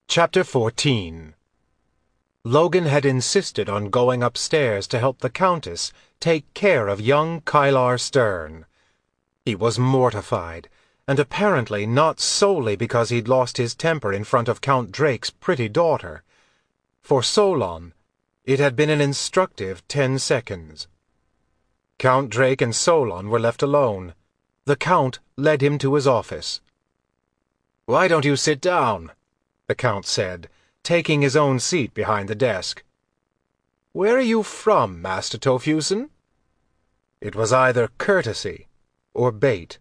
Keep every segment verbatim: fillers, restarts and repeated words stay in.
Chapter fourteen. Logan had insisted on going upstairs to help the Countess take care of young Kylar Stern. He was mortified, and apparently not solely because he'd lost his temper in front of Count Drake's pretty daughter. For Solon, it had been an instructive ten seconds. Count Drake and Solon were left alone. The Count led him to his office. "Why don't you sit down?" the Count said, taking his own seat behind the desk. "Where are you from, Master Tofusson?" It was either courtesy or bait.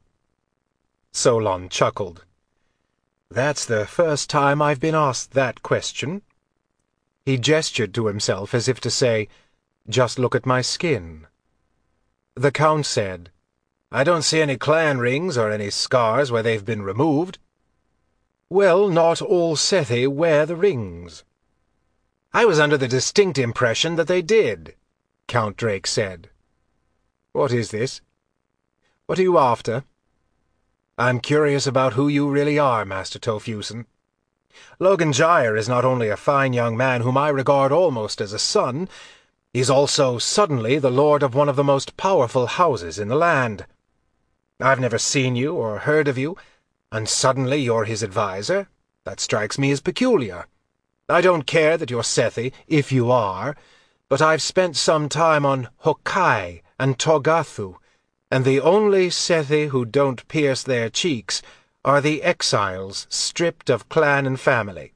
Solon chuckled. "That's the first time I've been asked that question." He gestured to himself as if to say, "Just look at my skin." The Count said, "I don't see any clan rings or any scars where they've been removed." "Well, not all Sethi wear the rings." "I was under the distinct impression that they did," Count Drake said. "What is this? What are you after?" "I'm curious about who you really are, Master Tofusson. Logan Gyre is not only a fine young man whom I regard almost as a son, he's also suddenly the lord of one of the most powerful houses in the land. I've never seen you or heard of you, and suddenly you're his adviser. That strikes me as peculiar. I don't care that you're Sethi, if you are, but I've spent some time on Hokai and Togathu, and the only Sethi who don't pierce their cheeks are the exiles stripped of clan and family.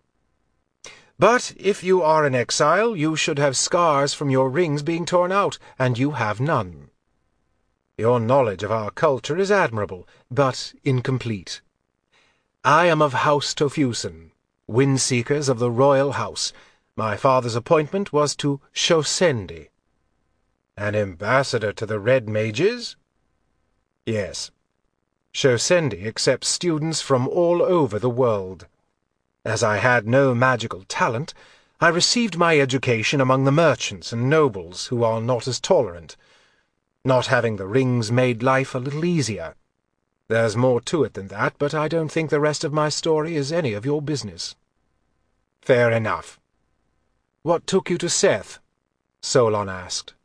But if you are an exile, you should have scars from your rings being torn out, and you have none. Your knowledge of our culture is admirable, but incomplete. I am of House Tofusson, Windseekers of the Royal House. My father's appointment was to Shosendi." "An ambassador to the Red Mages?" "Yes. Shosendi accepts students from all over the world. As I had no magical talent, I received my education among the merchants and nobles who are not as tolerant. Not having the rings made life a little easier. There's more to it than that, but I don't think the rest of my story is any of your business." "Fair enough. What took you to Seth?" Solon asked.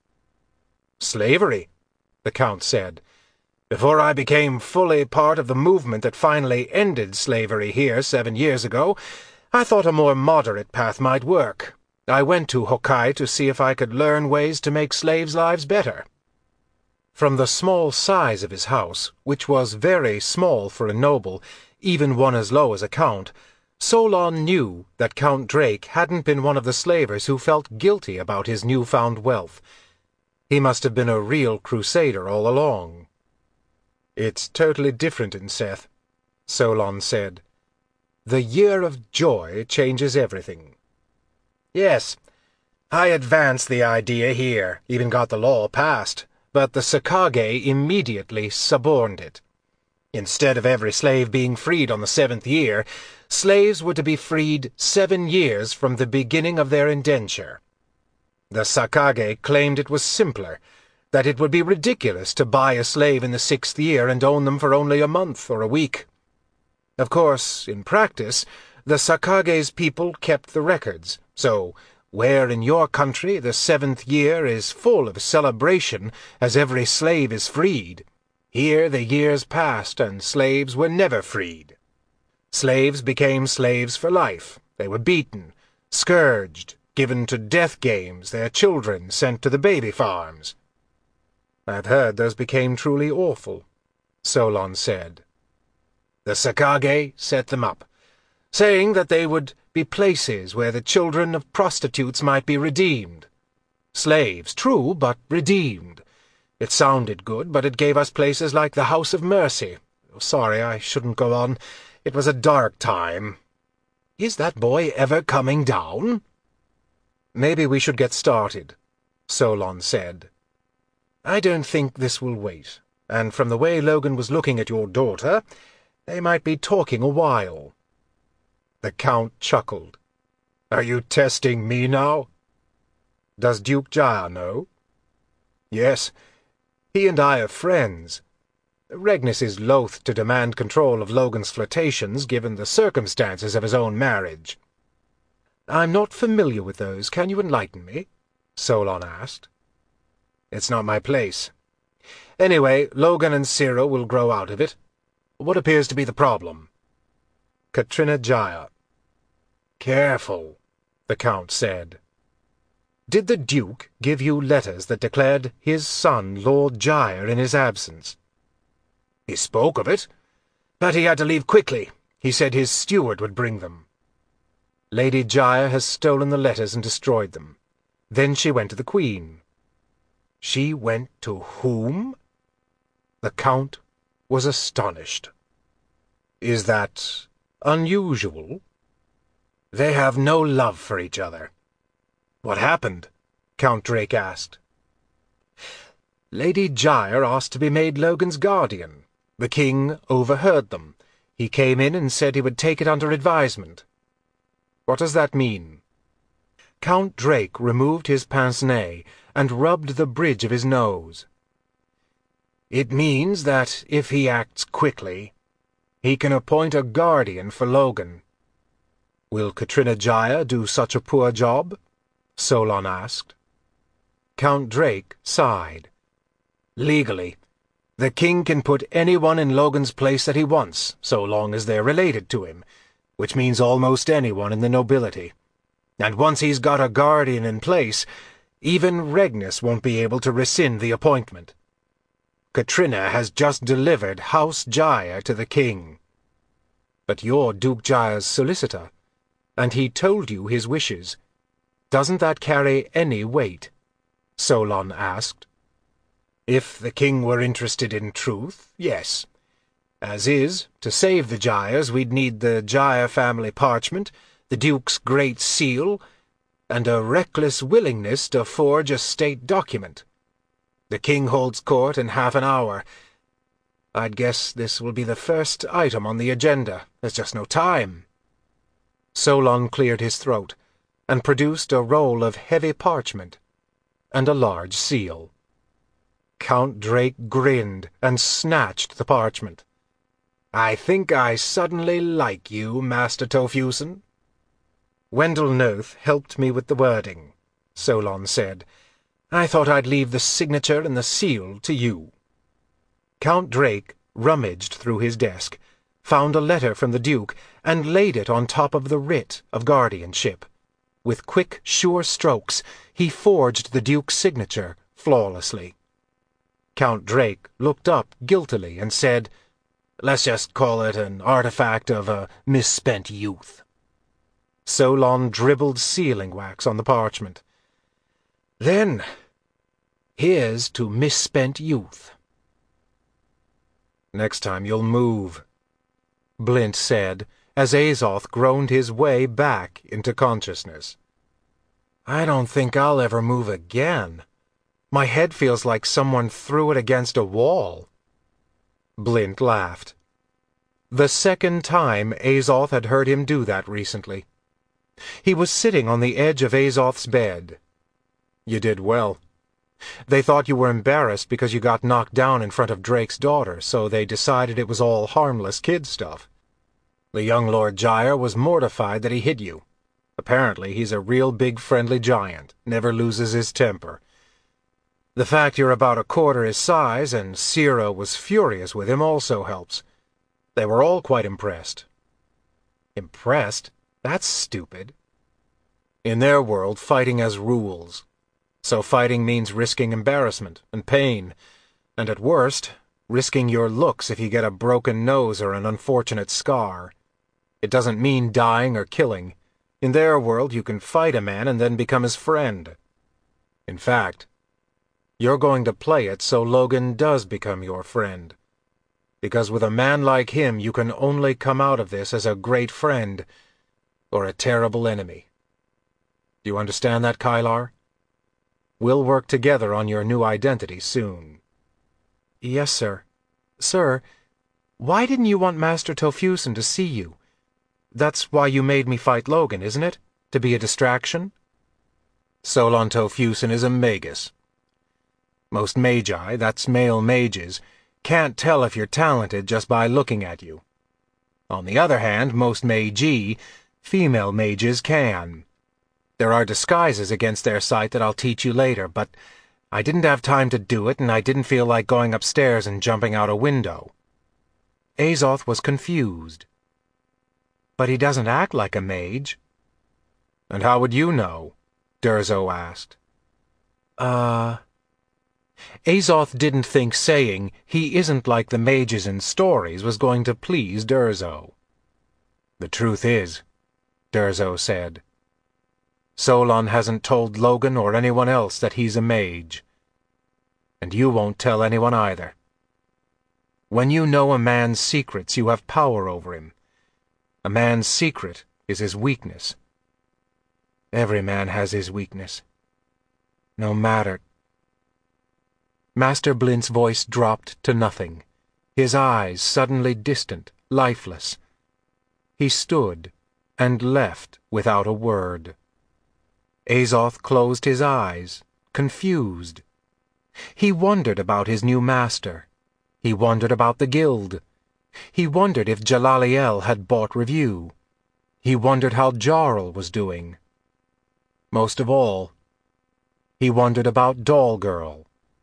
"Slavery," the Count said. "Before I became fully part of the movement that finally ended slavery here seven years ago, I thought a more moderate path might work. I went to Hokai to see if I could learn ways to make slaves' lives better." From the small size of his house, which was very small for a noble, even one as low as a count, Solon knew that Count Drake hadn't been one of the slavers who felt guilty about his newfound wealth. He must have been a real crusader all along. "It's totally different in Seth," Solon said. "The Year of Joy changes everything." "Yes, I advanced the idea here, even got the law passed. But the Sakage immediately suborned it. Instead of every slave being freed on the seventh year, slaves were to be freed seven years from the beginning of their indenture. The Sakage claimed it was simpler, that it would be ridiculous to buy a slave in the sixth year and own them for only a month or a week. Of course, in practice, the Sakage's people kept the records, so where in your country the seventh year is full of celebration as every slave is freed, here the years passed and slaves were never freed. Slaves became slaves for life. They were beaten, scourged, given to death games, their children sent to the baby farms." "I've heard those became truly awful," Solon said. "The Sakage set them up, saying that they would be places where the children of prostitutes might be redeemed. Slaves, true, but redeemed. It sounded good, but it gave us places like the House of Mercy. Sorry, I shouldn't go on. It was a dark time. Is that boy ever coming down?" "Maybe we should get started," Solon said. "I don't think this will wait, and from the way Logan was looking at your daughter, they might be talking a while." The Count chuckled. "Are you testing me now?" "Does Duke Gyre know?" "Yes. He and I are friends. Regnus is loath to demand control of Logan's flirtations given the circumstances of his own marriage. I'm not familiar with those. Can you enlighten me? Solon asked. It's not my place. Anyway, Logan and Ciro will grow out of it. What appears to be the problem? Katrina Jaya. Careful, the Count said. Did the Duke give you letters that declared his son Lord Jaya in his absence? He spoke of it, but he had to leave quickly. He said his steward would bring them. Lady Jaya has stolen the letters and destroyed them. Then she went to the Queen. She went to whom? The Count was astonished. Is that unusual? They have no love for each other. What happened? Count Drake asked. Lady Jaya asked to be made Logan's guardian. The king overheard them. He came in and said he would take it under advisement. What does that mean? Count Drake removed his pince-nez and rubbed the bridge of his nose. It means that if he acts quickly, he can appoint a guardian for Logan. Will Katrina Jaya do such a poor job? Solon asked. Count Drake sighed. Legally, the king can put anyone in Logan's place that he wants, so long as they're related to him, which means almost anyone in the nobility. And once he's got a guardian in place, even Regnus won't be able to rescind the appointment. Katrina has just delivered House Jaya to the king. But you're Duke Jaya's solicitor, and he told you his wishes. Doesn't that carry any weight? Solon asked. If the king were interested in truth, yes. As is, to save the Jayas, we'd need the Jaya family parchment, the Duke's great seal, and a reckless willingness to forge a state document. The king holds court in half an hour. I'd guess this will be the first item on the agenda. There's just no time. Solon cleared his throat and produced a roll of heavy parchment and a large seal. Count Drake grinned and snatched the parchment. I think I suddenly like you, Master Tofusson. Wendell Noth helped me with the wording, Solon said. I thought I'd leave the signature and the seal to you. Count Drake rummaged through his desk, found a letter from the Duke, and laid it on top of the writ of guardianship. With quick, sure strokes, he forged the Duke's signature flawlessly. Count Drake looked up guiltily and said, Let's just call it an artifact of a misspent youth. Solon dribbled sealing wax on the parchment. Then, here's to misspent youth. Next time you'll move, Blint said, as Azoth groaned his way back into consciousness. I don't think I'll ever move again. My head feels like someone threw it against a wall. Blint laughed. The second time Azoth had heard him do that recently. He was sitting on the edge of Azoth's bed. You did well. They thought you were embarrassed because you got knocked down in front of Drake's daughter, so they decided it was all harmless kid stuff. The young Lord Jaya was mortified that he hit you. Apparently he's a real big friendly giant, never loses his temper. The fact you're about a quarter his size and Ciro was furious with him also helps. They were all quite impressed. Impressed? That's stupid. In their world, fighting has rules. So fighting means risking embarrassment and pain, and at worst, risking your looks if you get a broken nose or an unfortunate scar. It doesn't mean dying or killing. In their world, you can fight a man and then become his friend. In fact, you're going to play it so Logan does become your friend. Because with a man like him, you can only come out of this as a great friend or a terrible enemy. Do you understand that, Kylar? We'll work together on your new identity soon. Yes, sir. Sir, why didn't you want Master Tofusson to see you? That's why you made me fight Logan, isn't it? To be a distraction? Solon Tofusson is a magus. Most magi, that's male mages, can't tell if you're talented just by looking at you. On the other hand, most magi, female mages, can. There are disguises against their sight that I'll teach you later, but I didn't have time to do it, and I didn't feel like going upstairs and jumping out a window." Azoth was confused. "But he doesn't act like a mage." "And how would you know?" Durzo asked. Uh... Azoth didn't think saying, "he isn't like the mages in stories," was going to please Durzo. "The truth is," Durzo said, "Solon hasn't told Logan or anyone else that he's a mage. And you won't tell anyone either. When you know a man's secrets, you have power over him. A man's secret is his weakness. Every man has his weakness. No matter—" Master Blint's voice dropped to nothing, his eyes suddenly distant, lifeless. He stood and left without a word. Azoth closed his eyes, confused. He wondered about his new master. He wondered about the guild. He wondered if Jalaliel had bought review. He wondered how Jarl was doing. Most of all, he wondered about Dollgirl.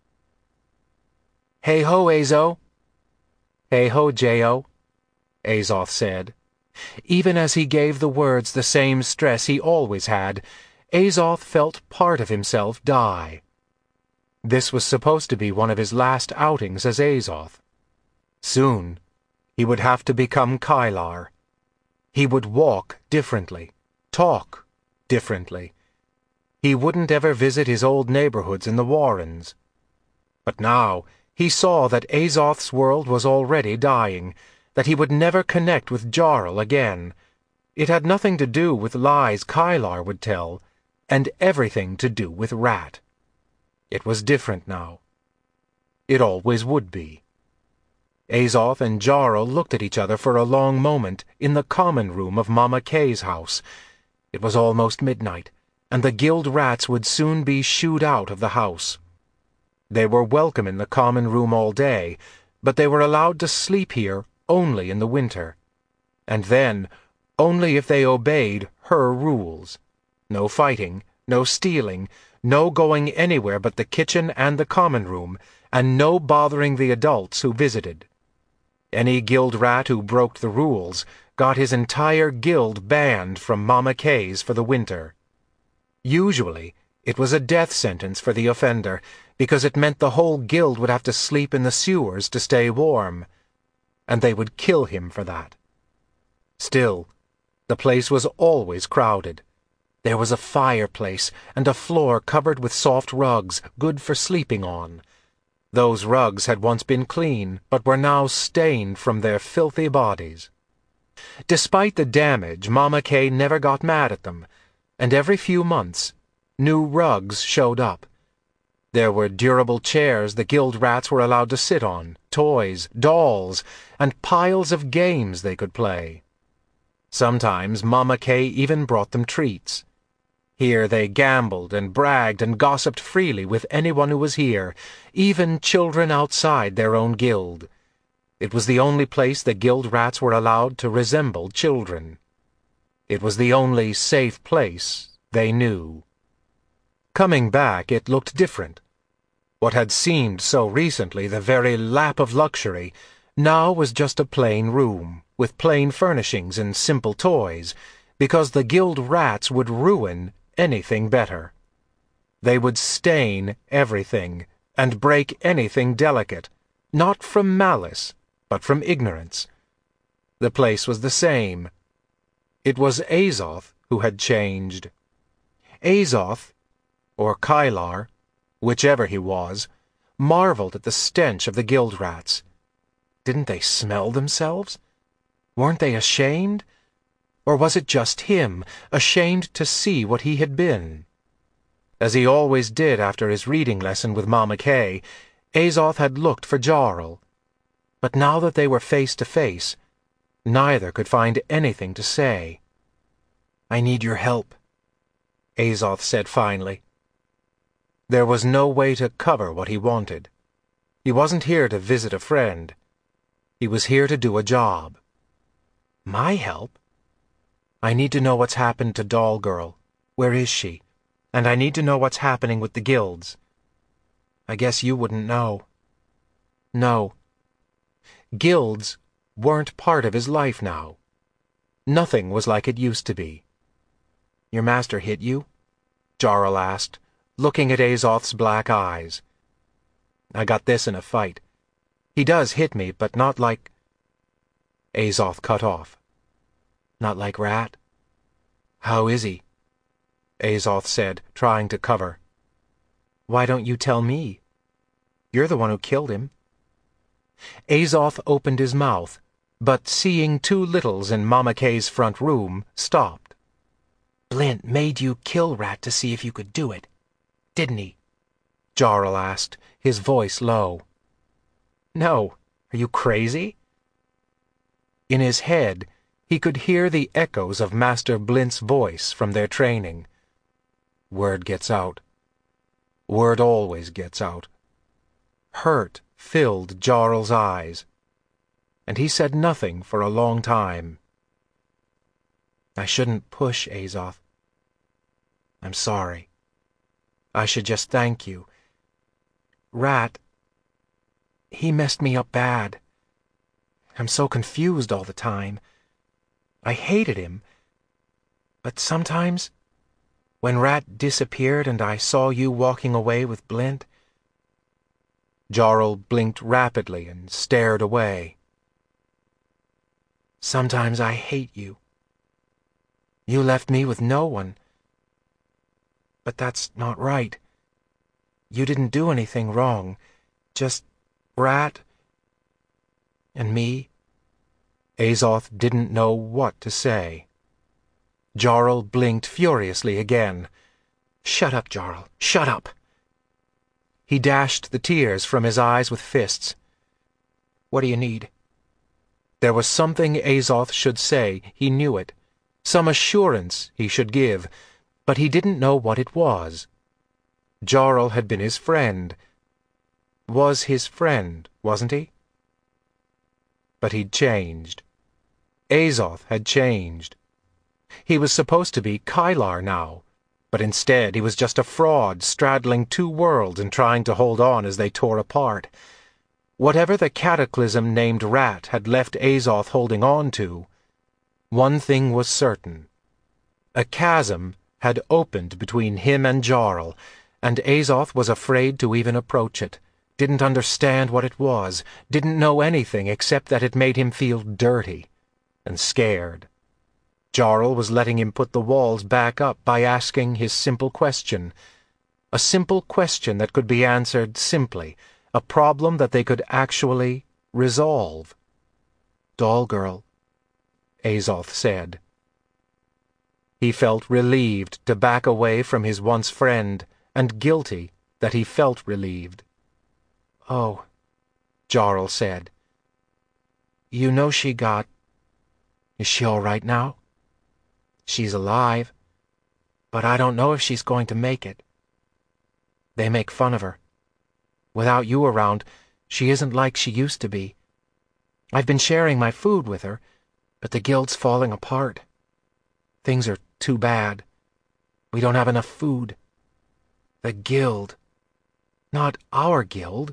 "Hey-ho, Azo." "Hey-ho, J-O," Azoth said. Even as he gave the words the same stress he always had, Azoth felt part of himself die. This was supposed to be one of his last outings as Azoth. Soon, he would have to become Kylar. He would walk differently, talk differently. He wouldn't ever visit his old neighborhoods in the Warrens. But now, he saw that Azoth's world was already dying, that he would never connect with Jarl again. It had nothing to do with lies Kylar would tell, and everything to do with Rat. It was different now. It always would be. Azoth and Jarl looked at each other for a long moment in the common room of Mama Kay's house. It was almost midnight, and the guild rats would soon be shooed out of the house. They were welcome in the common room all day, but they were allowed to sleep here only in the winter. And then, only if they obeyed her rules. No fighting, no stealing, no going anywhere but the kitchen and the common room, and no bothering the adults who visited. Any guild rat who broke the rules got his entire guild banned from Mama Kay's for the winter. Usually, it was a death sentence for the offender, because it meant the whole guild would have to sleep in the sewers to stay warm, and they would kill him for that. Still, the place was always crowded. There was a fireplace and a floor covered with soft rugs, good for sleeping on. Those rugs had once been clean, but were now stained from their filthy bodies. Despite the damage, Mama Kay never got mad at them, and every few months, new rugs showed up. There were durable chairs the guild rats were allowed to sit on, toys, dolls, and piles of games they could play. Sometimes Mama Kay even brought them treats. Here they gambled and bragged and gossiped freely with anyone who was here, even children outside their own guild. It was the only place the guild rats were allowed to resemble children. It was the only safe place they knew. Coming back, it looked different. What had seemed so recently the very lap of luxury now was just a plain room, with plain furnishings and simple toys, because the guild rats would ruin anything better. They would stain everything, and break anything delicate, not from malice, but from ignorance. The place was the same. It was Azoth who had changed. Azoth, or Kylar, whichever he was, marveled at the stench of the guild rats. Didn't they smell themselves? Weren't they ashamed? Or was it just him, ashamed to see what he had been? As he always did after his reading lesson with Mama Kay, Azoth had looked for Jarl. But now that they were face to face, neither could find anything to say. "I need your help," Azoth said finally. There was no way to cover what he wanted. He wasn't here to visit a friend. He was here to do a job. "My help? I need to know what's happened to Dollgirl," Where is she? And I need to know what's happening with the guilds. I guess you wouldn't know. No. Guilds weren't part of his life now. Nothing was like it used to be. Your master hit you? Jarl asked, looking at Azoth's black eyes. I got this in a fight. He does hit me, but not like... Azoth cut off. Not like Rat? How is he? Azoth said, trying to cover. Why don't you tell me? You're the one who killed him. Azoth opened his mouth, but seeing two littles in Mama Kay's front room, stopped. Blint made you kill Rat to see if you could do it, didn't he? Jarl asked, his voice low. No, are you crazy? In his head, he could hear the echoes of Master Blint's voice from their training. Word gets out. Word always gets out. Hurt filled Jarl's eyes, and he said nothing for a long time. I shouldn't push, Azoth. I'm sorry. I should just thank you. Rat, he messed me up bad. I'm so confused all the time. I hated him. But sometimes, when Rat disappeared and I saw you walking away with Blint... Jarl blinked rapidly and stared away. Sometimes I hate you. You left me with no one. But that's not right. You didn't do anything wrong. Just Rat and me. Azoth didn't know what to say. Jarl blinked furiously again. Shut up, Jarl. Shut up. He dashed the tears from his eyes with fists. What do you need? There was something Azoth should say, he knew it. Some assurance he should give, but he didn't know what it was. Jarl had been his friend. Was his friend, wasn't he? But he'd changed. Azoth had changed. He was supposed to be Kylar now, but instead he was just a fraud straddling two worlds and trying to hold on as they tore apart. Whatever the cataclysm named Rat had left Azoth holding on to, one thing was certain. A chasm had opened between him and Jarl, and Azoth was afraid to even approach it, didn't understand what it was, didn't know anything except that it made him feel dirty and scared. Jarl was letting him put the walls back up by asking his simple question. A simple question that could be answered simply, a problem that they could actually resolve. Doll girl, Azoth said. He felt relieved to back away from his once friend, and guilty that he felt relieved. Oh, Jarl said. You know she got... Is she all right now? She's alive, but I don't know if she's going to make it. They make fun of her. Without you around, she isn't like she used to be. I've been sharing my food with her, but the guild's falling apart. Things are too bad. We don't have enough food. The guild. Not our guild.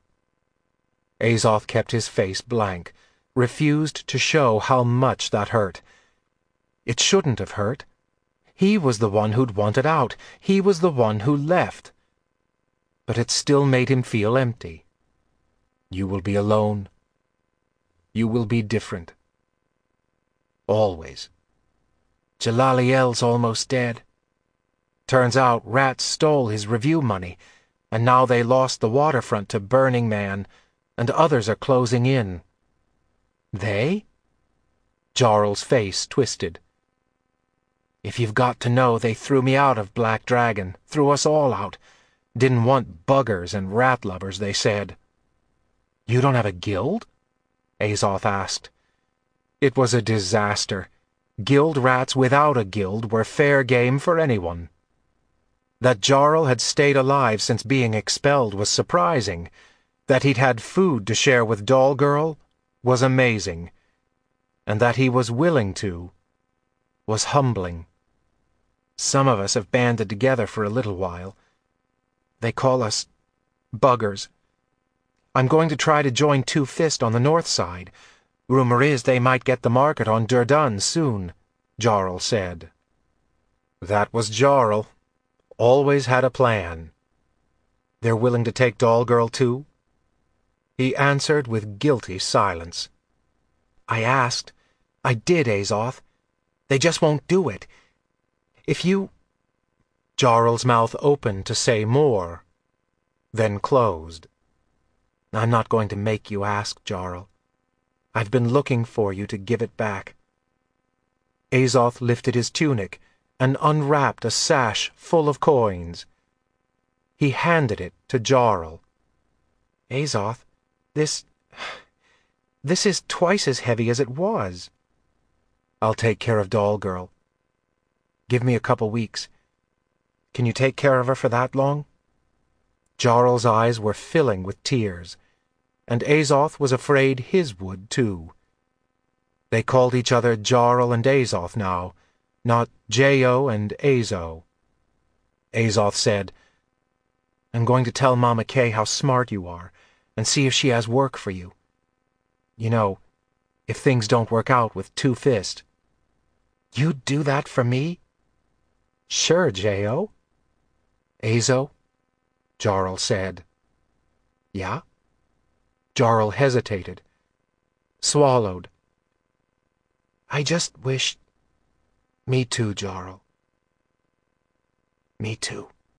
Azoth kept his face blank, refused to show how much that hurt. It shouldn't have hurt. He was the one who'd wanted out. He was the one who left. But it still made him feel empty. You will be alone. You will be different. Always. Jalaliel's almost dead. Turns out Rat stole his review money, and now they lost the waterfront to Burning Man, and others are closing in. They? Jarl's face twisted. If you've got to know, they threw me out of Black Dragon, threw us all out. Didn't want buggers and rat lovers, they said. You don't have a guild? Azoth asked. It was a disaster. Guild rats without a guild were fair game for anyone. That Jarl had stayed alive since being expelled was surprising. That he'd had food to share with Doll Girl was amazing. And that he was willing to was humbling. Some of us have banded together for a little while. They call us buggers. I'm going to try to join Two Fist on the north side. Rumor is they might get the market on Durdun soon, Jarl said. That was Jarl. Always had a plan. They're willing to take Doll Girl too? He answered with guilty silence. I asked. I did, Azoth. They just won't do it. If you... Jarl's mouth opened to say more, then closed. I'm not going to make you ask, Jarl. I've been looking for you to give it back. Azoth lifted his tunic and unwrapped a sash full of coins. He handed it to Jarl. Azoth, this... this is twice as heavy as it was. I'll take care of Doll Girl. Give me a couple weeks. Can you take care of her for that long? Jarl's eyes were filling with tears, and Azoth was afraid his would too. They called each other Jarl and Azoth now, not J-O and Azo. Azoth said, I'm going to tell Mama Kay how smart you are, and see if she has work for you. You know, if things don't work out with Two Fist. You'd do that for me? Sure, J-O. Azo? Jarl said. Yeah? Jarl hesitated, swallowed. I just wish... Me too, Jarl. Me too.